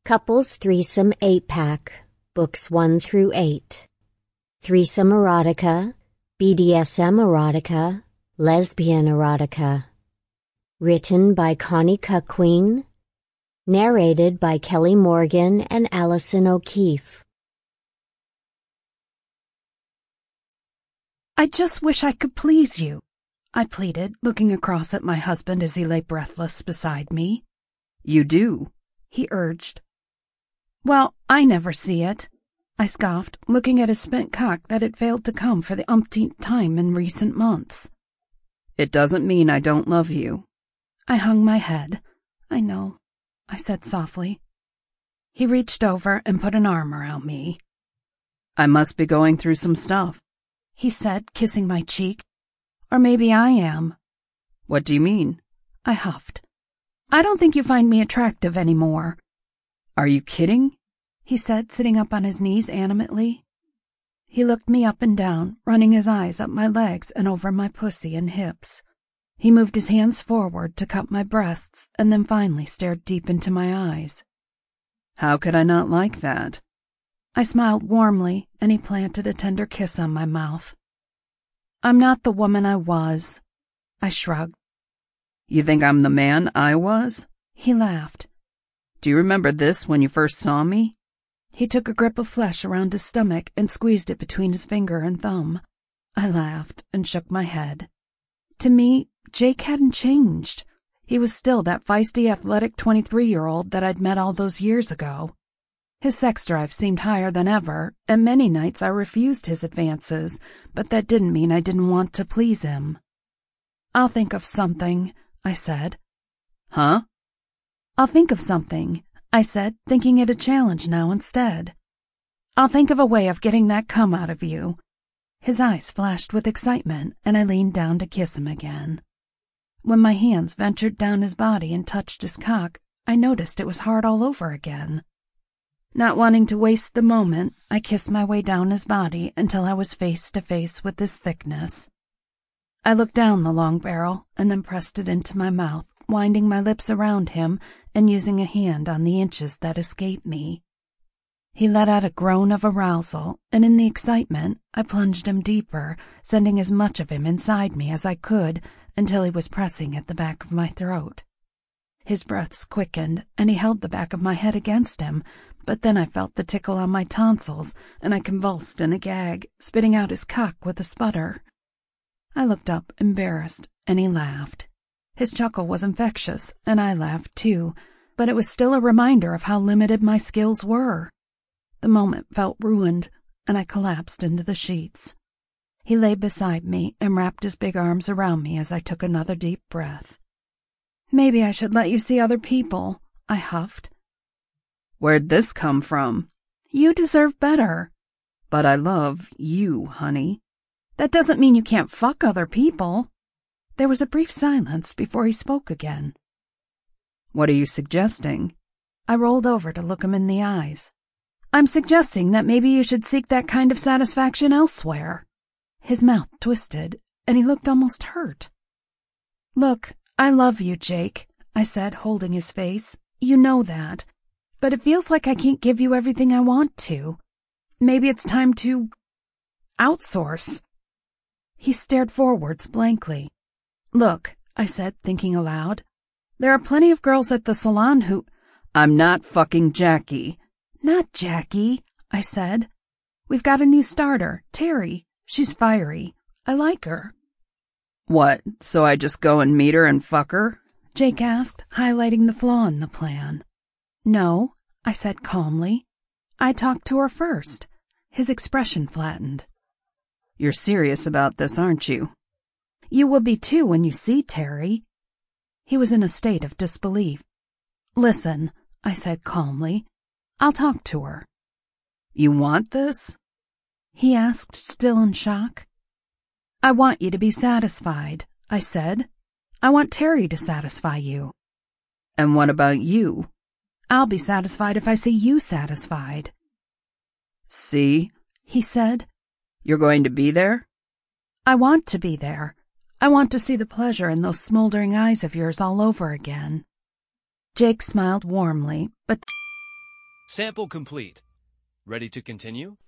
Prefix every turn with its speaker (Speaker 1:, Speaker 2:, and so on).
Speaker 1: Couples Threesome 8-Pack, Books 1 through 8. Threesome Erotica, BDSM Erotica, Lesbian Erotica. Written by Connie Cuckquean. Narrated by Kelly Morgan and Allison O'Keefe.
Speaker 2: I just wish I could please you, I pleaded, looking across at my husband as he lay breathless beside me.
Speaker 3: You do,
Speaker 2: he urged. Well, I never see it, I scoffed, looking at his spent cock that had failed to come for the umpteenth time in recent months.
Speaker 3: It doesn't mean I don't love you.
Speaker 2: I hung my head. I know, I said softly. He reached over and put an arm around me.
Speaker 3: I must be going through some stuff,
Speaker 2: he said, kissing my cheek. Or maybe I am.
Speaker 3: What do you mean?
Speaker 2: I huffed. I don't think you find me attractive anymore.
Speaker 3: Are you kidding?
Speaker 2: He said, sitting up on his knees animately. He looked me up and down, running his eyes up my legs and over my pussy and hips. He moved his hands forward to cup my breasts and then finally stared deep into my eyes.
Speaker 3: How could I not like that?
Speaker 2: I smiled warmly, and he planted a tender kiss on my mouth. I'm not the woman I was. I shrugged.
Speaker 3: You think I'm the man I was?
Speaker 2: He laughed.
Speaker 3: Do you remember this when you first saw me?
Speaker 2: He took a grip of flesh around his stomach and squeezed it between his finger and thumb. I laughed and shook my head. To me, Jake hadn't changed. He was still that feisty, athletic 23-year-old that I'd met all those years ago. His sex drive seemed higher than ever, and many nights I refused his advances, but that didn't mean I didn't want to please him. I'll think of something, I said.
Speaker 3: Huh?
Speaker 2: I'll think of something, I said, thinking it a challenge now instead. I'll think of a way of getting that cum out of you. His eyes flashed with excitement, and I leaned down to kiss him again. When my hands ventured down his body and touched his cock, I noticed it was hard all over again. Not wanting to waste the moment, I kissed my way down his body until I was face to face with his thickness. I looked down the long barrel and then pressed it into my mouth, winding my lips around him and using a hand on the inches that escaped me. He let out a groan of arousal, and in the excitement, I plunged him deeper, sending as much of him inside me as I could until he was pressing at the back of my throat. His breaths quickened, and he held the back of my head against him, but then I felt the tickle on my tonsils, and I convulsed in a gag, spitting out his cock with a sputter. I looked up, embarrassed, and he laughed. His chuckle was infectious, and I laughed too, but it was still a reminder of how limited my skills were. The moment felt ruined, and I collapsed into the sheets. He lay beside me and wrapped his big arms around me as I took another deep breath. Maybe I should let you see other people, I huffed.
Speaker 3: Where'd this come from?
Speaker 2: You deserve better.
Speaker 3: But I love you, honey.
Speaker 2: That doesn't mean you can't fuck other people. There was a brief silence before he spoke again.
Speaker 3: What are you suggesting?
Speaker 2: I rolled over to look him in the eyes. I'm suggesting that maybe you should seek that kind of satisfaction elsewhere. His mouth twisted, and he looked almost hurt. Look, I love you, Jake, I said, holding his face. You know that. But it feels like I can't give you everything I want to. Maybe it's time to outsource. He stared forwards blankly. Look, I said, thinking aloud. There are plenty of girls at the salon who...
Speaker 3: I'm not fucking Jackie.
Speaker 2: Not Jackie, I said. We've got a new starter, Terry. She's fiery. I like her.
Speaker 3: What, so I just go and meet her and fuck her?
Speaker 2: Jake asked, highlighting the flaw in the plan. No, I said calmly. I talked to her first. His expression flattened.
Speaker 3: You're serious about this, aren't you?
Speaker 2: You will be too when you see Terry. He was in a state of disbelief. Listen, I said calmly. I'll talk to her.
Speaker 3: You want this?
Speaker 2: He asked, still in shock. I want you to be satisfied, I said. I want Terry to satisfy you.
Speaker 3: And what about you?
Speaker 2: I'll be satisfied if I see you satisfied.
Speaker 3: See?
Speaker 2: He said.
Speaker 3: You're going to be there?
Speaker 2: I want to be there. I want to see the pleasure in those smoldering eyes of yours all over again. Jake smiled warmly, but
Speaker 4: Sample complete. Ready to continue?